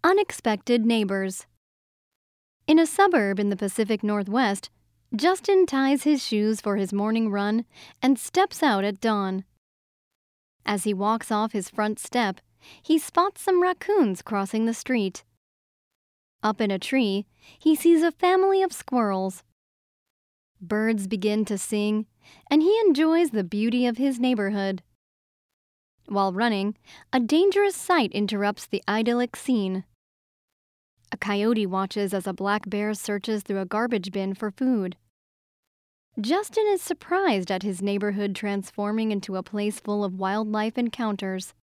Unexpected neighbors. In a suburb in the Pacific Northwest, Justin ties his shoes for his morning run and steps out at dawn. As he walks off his front step, he spots some raccoons crossing the street. Up in a tree, he sees a family of squirrels. Birds begin to sing, and he enjoys the beauty of his neighborhood. While running, a dangerous sight interrupts the idyllic scene. A coyote watches as a black bear searches through a garbage bin for food. Justin is surprised at his neighborhood transforming into a place full of wildlife encounters.